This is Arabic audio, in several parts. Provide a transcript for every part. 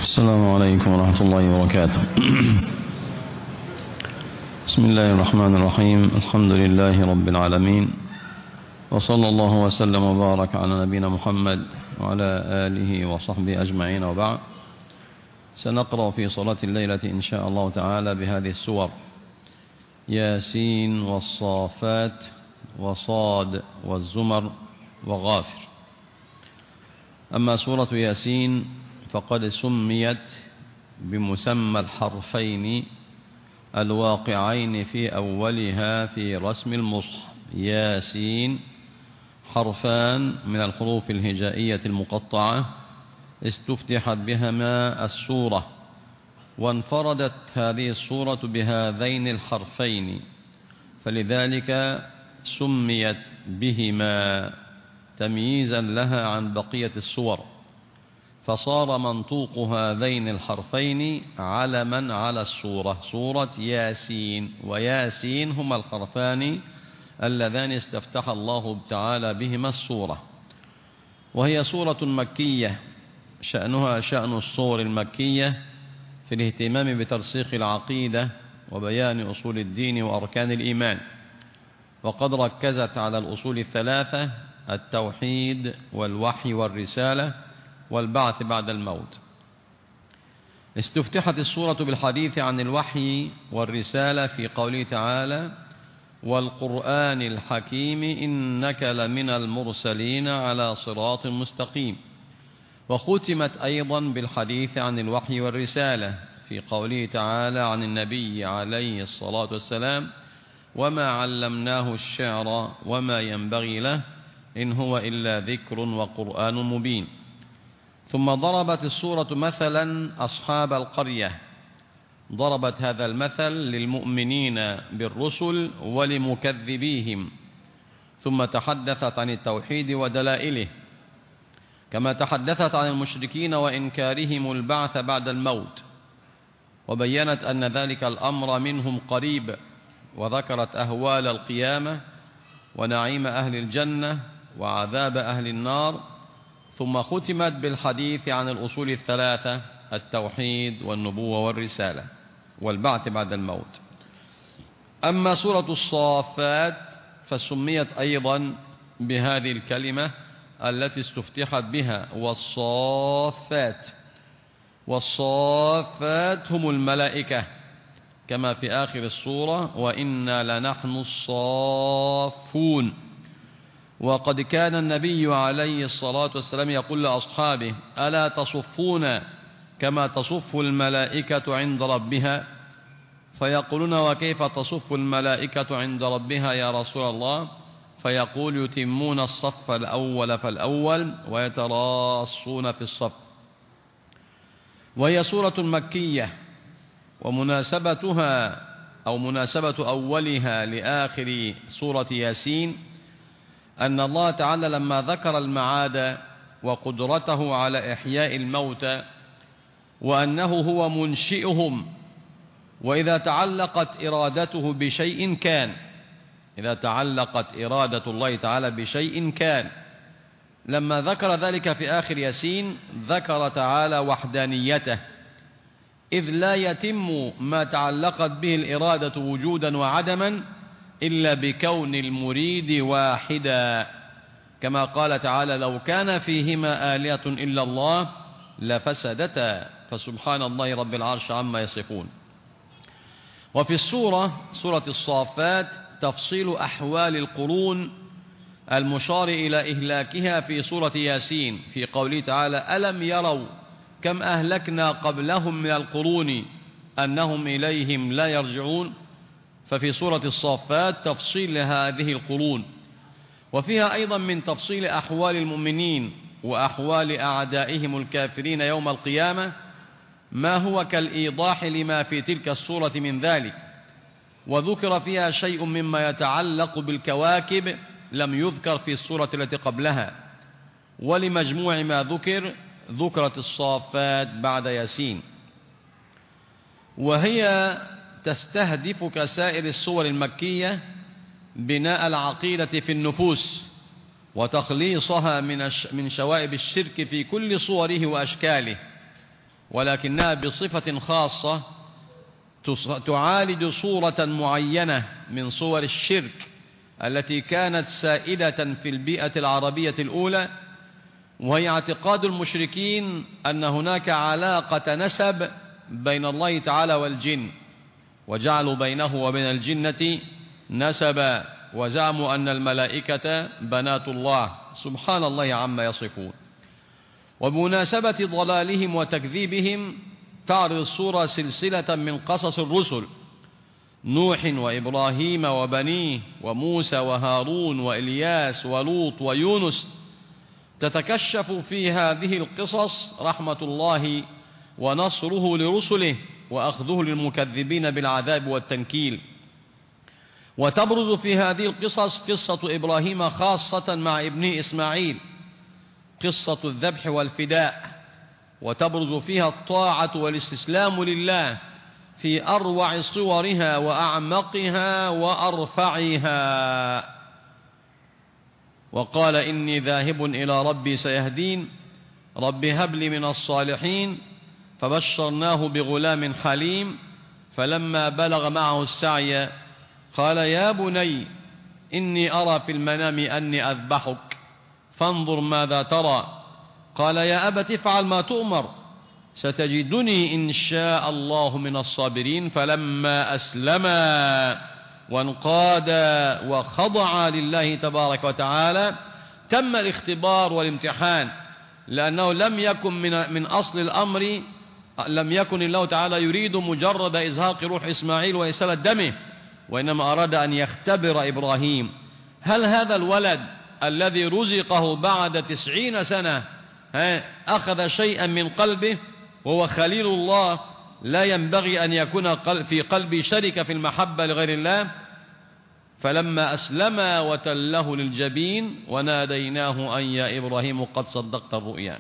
السلام عليكم ورحمة الله وبركاته. بسم الله الرحمن الرحيم. الحمد لله رب العالمين، وصلى الله وسلم وبارك على نبينا محمد وعلى آله وصحبه أجمعين، وبعد. سنقرأ في صلاة الليلة إن شاء الله تعالى بهذه السور: ياسين والصافات وصاد والزمر وغافر. أما سورة ياسين فقد سميت بمسمى الحرفين الواقعين في أولها في رسم المصحف. ياسين حرفان من الحروف الهجائية المقطعة استفتحت بهما السورة، وانفردت هذه السورة بهذين الحرفين، فلذلك سميت بهما تمييزا لها عن بقية السور، فصار منطوق هذين الحرفين علما على السورة، سورة ياسين. وياسين هما الحرفان اللذان استفتح الله تعالى بهما السورة، وهي سورة مكية، شأنها شأن السور المكية في الاهتمام بترسيخ العقيدة وبيان أصول الدين وأركان الإيمان، وقد ركزت على الأصول الثلاثة: التوحيد والوحي والرسالة والبعث بعد الموت. استفتحت السورة بالحديث عن الوحي والرسالة في قوله تعالى: والقرآن الحكيم إنك لمن المرسلين على صراط مستقيم. وختمت أيضا بالحديث عن الوحي والرسالة في قوله تعالى عن النبي عليه الصلاة والسلام: وما علمناه الشعر وما ينبغي له إن هو إلا ذكر وقرآن مبين. ثم ضربت السورة مثلا أصحاب القرية، ضربت هذا المثل للمؤمنين بالرسل ولمكذبيهم، ثم تحدثت عن التوحيد ودلائله، كما تحدثت عن المشركين وإنكارهم البعث بعد الموت، وبينت أن ذلك الأمر منهم قريب، وذكرت أهوال القيامة ونعيم أهل الجنة وعذاب أهل النار. ثم ختمت بالحديث عن الأصول الثلاثة: التوحيد والنبوة والرسالة والبعث بعد الموت. أما سورة الصافات فسميت أيضا بهذه الكلمة التي استفتحت بها: والصافات. والصافات هم الملائكة، كما في آخر السورة: وإنا لنحن الصافون. وقد كان النبي عليه الصلاة والسلام يقول لأصحابه: ألا تصفون كما تصف الملائكة عند ربها؟ فيقولون: وكيف تصف الملائكة عند ربها يا رسول الله؟ فيقول: يتمون الصف الأول فالأول ويتراصون في الصف. وهي سورة مكية، ومناسبتها أو مناسبة أولها لآخر سورة ياسين أن الله تعالى لما ذكر المعاد وقدرته على إحياء الموتى وأنه هو منشئهم، وإذا تعلقت إرادته بشيء كان، إذا تعلقت إرادة الله تعالى بشيء كان. لما ذكر ذلك في آخر ياسين ذكر تعالى وحدانيته، إذ لا يتم ما تعلقت به الإرادة وجودا وعدما إلا بكون المريد واحدا، كما قال تعالى: لو كان فيهما آلهة إلا الله لفسدتا فسبحان الله رب العرش عما يصفون. وفي السورة سورة الصافات تفصيل أحوال القرون المشار إلى إهلاكها في سورة ياسين في قوله تعالى: ألم يروا كم أهلكنا قبلهم من القرون أنهم إليهم لا يرجعون. ففي سورة الصافات تفصيل هذه القرون، وفيها أيضا من تفصيل أحوال المؤمنين وأحوال أعدائهم الكافرين يوم القيامة ما هو كالإيضاح لما في تلك السورة من ذلك. وذكر فيها شيء مما يتعلق بالكواكب لم يذكر في السورة التي قبلها. ولمجموع ما ذكرت الصافات بعد ياسين، وهي تستهدف كسائر السور المكية بناء العقيدة في النفوس وتخليصها من شوائب الشرك في كل صوره وأشكاله، ولكنها بصفة خاصة تعالج صورة معينة من صور الشرك التي كانت سائدة في البيئة العربية الأولى، وهي اعتقاد المشركين أن هناك علاقة نسب بين الله تعالى والجن، وجعلوا بينه وبين الجنة نسبا، وزعموا أن الملائكة بنات الله، سبحان الله عما يصفون. وبمناسبة ضلالهم وتكذيبهم تعرض السورة سلسلة من قصص الرسل: نوح وإبراهيم وبنيه، وموسى وهارون وإلياس ولوط ويونس. تتكشف في هذه القصص رحمة الله ونصره لرسله وأخذه للمكذبين بالعذاب والتنكيل. وتبرز في هذه القصص قصة إبراهيم خاصة مع ابنه إسماعيل، قصة الذبح والفداء، وتبرز فيها الطاعة والاستسلام لله في أروع صورها وأعمقها وأرفعها. وقال إني ذاهب إلى ربي سيهدين، رب هب لي من الصالحين، فبشرناه بغلام حليم. فلما بلغ معه السعي قال يا بني إني أرى في المنام أني أذبحك فانظر ماذا ترى. قال يا أبت افعل ما تؤمر ستجدني إن شاء الله من الصابرين. فلما أسلما وانقادا وخضعا لله تبارك وتعالى تم الاختبار والامتحان، لأنه لم يكن من أصل الأمر، لم يكن الله تعالى يريد مجرد إزهاق روح إسماعيل وإسالة دمه، وإنما أراد أن يختبر إبراهيم: هل هذا الولد الذي رزقه بعد 90 سنة أخذ شيئا من قلبه، وهو خليل الله لا ينبغي أن يكون في قلبي شركة في المحبة لغير الله. فلما أسلما وتله للجبين وناديناه أن يا إبراهيم قد صدقت الرؤيا.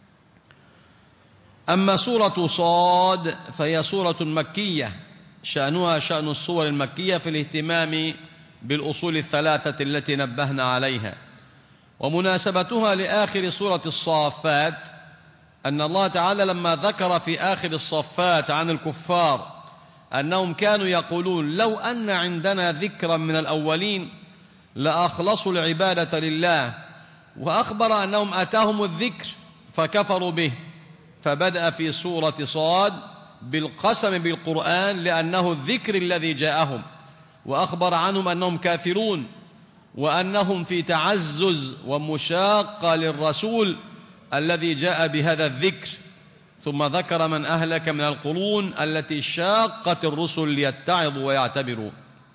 أما سورة صاد فهي سورة مكية، شأنها شأن السور المكية في الاهتمام بالأصول الثلاثة التي نبهنا عليها. ومناسبتها لآخر سورة الصافات أن الله تعالى لما ذكر في آخر الصفات عن الكفار أنهم كانوا يقولون لو أن عندنا ذكرا من الأولين لأخلصوا العبادة لله، وأخبر أنهم أتاهم الذكر فكفروا به، فبدأ في سورة صاد بالقسم بالقرآن لأنه الذكر الذي جاءهم، وأخبر عنهم أنهم كافرون وأنهم في تعزز ومشاقة للرسول الذي جاء بهذا الذكر. ثم ذكر من أهلك من القرون التي شاقت الرسل ليتعظوا ويعتبروا.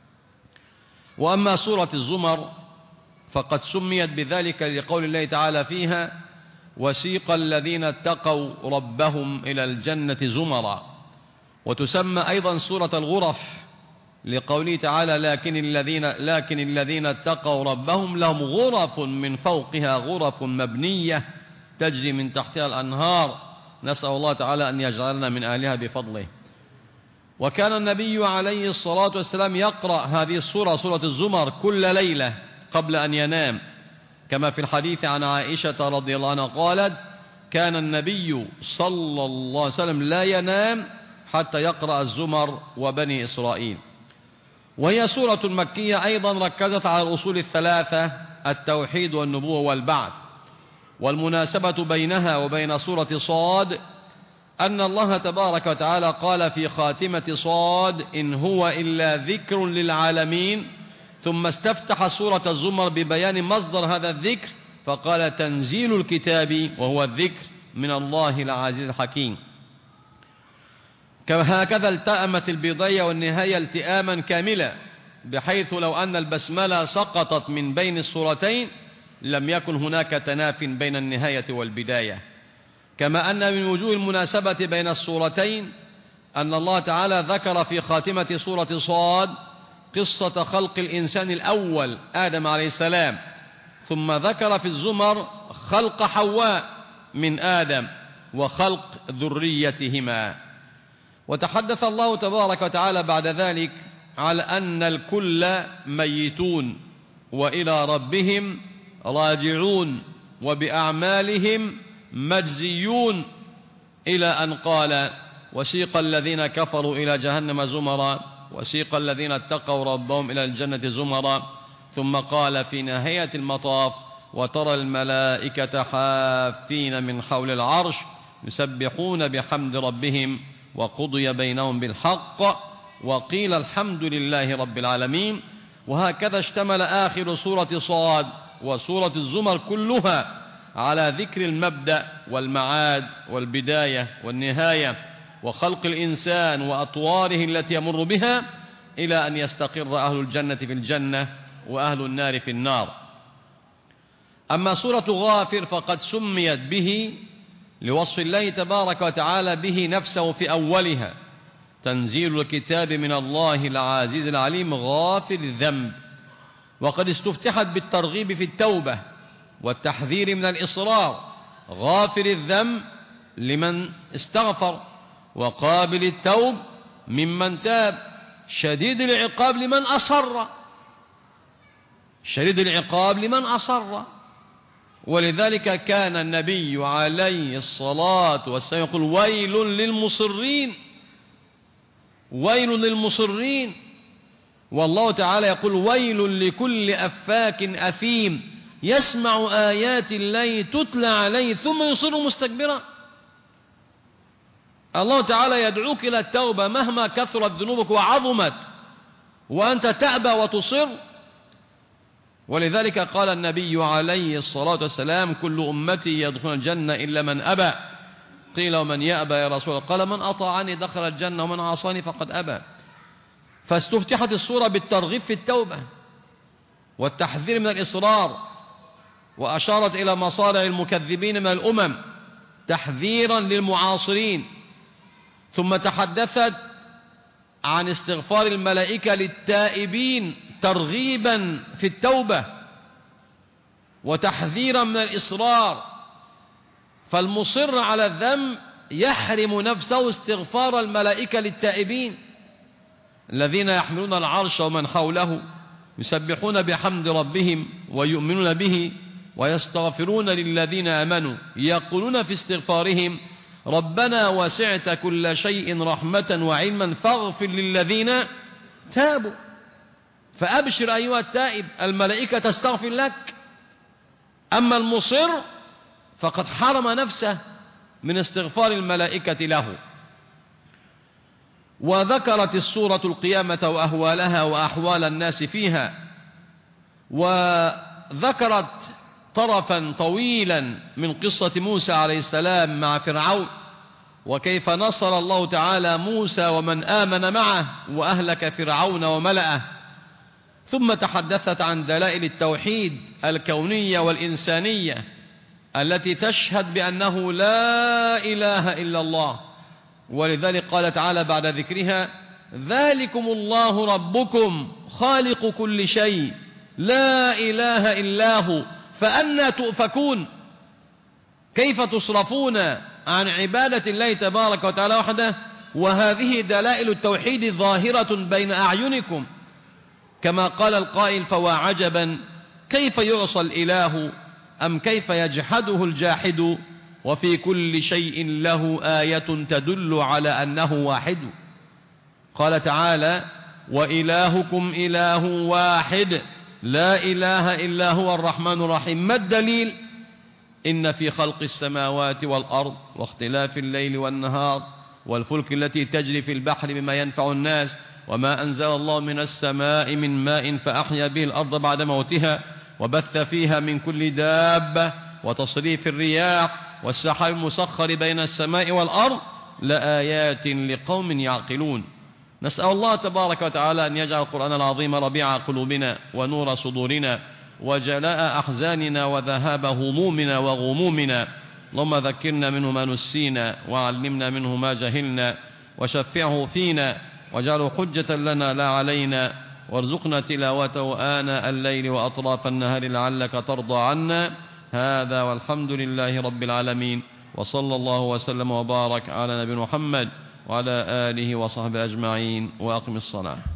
وأما سورة الزمر فقد سميت بذلك لقول الله تعالى فيها: وسيق الذين اتقوا ربهم إلى الجنة زمرا. وتسمى أيضا سورة الغرف لقوله تعالى: لكن الذين اتقوا ربهم لهم غرف من فوقها غرف مبنية تجري من تحتها الأنهار. نسأل الله تعالى أن يجعلنا من أهلها بفضله. وكان النبي عليه الصلاة والسلام يقرأ هذه السورة، سورة الزمر، كل ليلة قبل أن ينام، كما في الحديث عن عائشة رضي الله عنها قالت: كان النبي صلى الله عليه وسلم لا ينام حتى يقرأ الزمر وبني إسرائيل. وهي سورة مكية أيضا ركزت على الأصول الثلاثة: التوحيد والنبوة والبعث. والمناسبة بينها وبين سورة صاد أن الله تبارك وتعالى قال في خاتمة صاد: إن هو إلا ذكر للعالمين. ثم استفتح سورة الزمر ببيان مصدر هذا الذكر فقال: تنزيل الكتاب وهو الذكر من الله العزيز الحكيم. هكذا التأمت البداية والنهاية التئاما كاملا، بحيث لو أن البسملة سقطت من بين السورتين لم يكن هناك تناف بين النهاية والبداية. كما أن من وجوه المناسبة بين السورتين أن الله تعالى ذكر في خاتمة سورة صاد قصة خلق الإنسان الأول آدم عليه السلام، ثم ذكر في الزمر خلق حواء من آدم وخلق ذريتهما. وتحدث الله تبارك وتعالى بعد ذلك على أن الكل ميتون وإلى ربهم راجعون وبأعمالهم مجزيون. إلى أن قال: وسيق الذين كفروا إلى جهنم زمرا وسيق الذين اتقوا ربهم إلى الجنة زمرا. ثم قال في نهاية المطاف: وترى الملائكة حافين من حول العرش يسبحون بحمد ربهم وقضي بينهم بالحق وقيل الحمد لله رب العالمين. وهكذا اشتمل آخر سورة صاد وسورة الزمر كلها على ذكر المبدأ والمعاد والبداية والنهاية وخلق الإنسان وأطواره التي يمر بها إلى أن يستقر أهل الجنة في الجنة وأهل النار في النار. أما سورة غافر فقد سميت به لوصف الله تبارك وتعالى به نفسه في أولها: تنزيل الكتاب من الله العزيز العليم غافر الذنب. وقد استفتحت بالترغيب في التوبة والتحذير من الإصرار: غافر الذنب لمن استغفر، وقابل التوب ممن تاب، شديد العقاب لمن أصر، شديد العقاب لمن أصر. ولذلك كان النبي عليه الصلاة والسلام يقول: ويل للمصرين، ويل للمصرين. والله تعالى يقول: ويل لكل أفاك أثيم يسمع آيات الله تتلى عليه ثم يصر مستكبرا. الله تعالى يدعوك إلى التوبة مهما كثرت ذنوبك وعظمت، وأنت تأبى وتصر. ولذلك قال النبي عليه الصلاة والسلام: كل أمتي يدخل الجنة إلا من أبى. قيل: ومن يأبى يا رسول الله؟ قال: من أطاعني دخل الجنة ومن عصاني فقد أبى. فاستفتحت السورة بالترغيب في التوبة والتحذير من الإصرار، وأشارت إلى مصارع المكذبين من الأمم تحذيرا للمعاصرين. ثم تحدثت عن استغفار الملائكة للتائبين ترغيبا في التوبة وتحذيرا من الإصرار. فالمصر على الذنب يحرم نفسه استغفار الملائكة للتائبين الذين يحملون العرش ومن حوله يسبحون بحمد ربهم ويؤمنون به ويستغفرون للذين آمنوا، يقولون في استغفارهم: ربنا وسعت كل شيء رحمة وعلما فاغفر للذين تابوا. فأبشر أيها التائب، الملائكة تستغفر لك. أما المصر فقد حرم نفسه من استغفار الملائكة له. وذكرت السورة القيامة وأهوالها وأحوال الناس فيها، وذكرت طرفا طويلا من قصة موسى عليه السلام مع فرعون، وكيف نصر الله تعالى موسى ومن آمن معه وأهلك فرعون وملأه. ثم تحدثت عن دلائل التوحيد الكونية والإنسانية التي تشهد بأنه لا إله إلا الله. ولذلك قال تعالى بعد ذكرها: ذلكم الله ربكم خالق كل شيء لا إله إلا هو فأنى تؤفكون. كيف تصرفون عن عبادة الله تبارك وتعالى وحده وهذه دلائل التوحيد ظاهرة بين أعينكم؟ كما قال القائل: فوا عجبا كيف يعصى الإله أم كيف يجحده الجاحد وفي كل شيء له آية تدل على أنه واحد. قال تعالى: وإلهكم إله واحد لا إله إلا هو الرحمن الرحيم. ما الدليل؟ إن في خلق السماوات والأرض واختلاف الليل والنهار والفلك التي تجري في البحر بما ينفع الناس وما أنزل الله من السماء من ماء فأحيا به الأرض بعد موتها وبث فيها من كل دابة وتصريف الرياح والسحاب المسخر بين السماء والأرض لآيات لقوم يعقلون. نسأل الله تبارك وتعالى أن يجعل القرآن العظيم ربيع قلوبنا ونور صدورنا وجلاء أحزاننا وذهاب همومنا وغمومنا. اللهم ذكرنا منه ما نسينا وعلمنا منه ما جهلنا وشفعه فينا واجعله حجة لنا لا علينا، وارزقنا تلاوته آناء الليل وأطراف النهار لعلك ترضى عنا. هذا والحمد لله رب العالمين، وصلى الله وسلم وبارك على نبي محمد وعلى آله وصحبه أجمعين، وأقم الصلاة.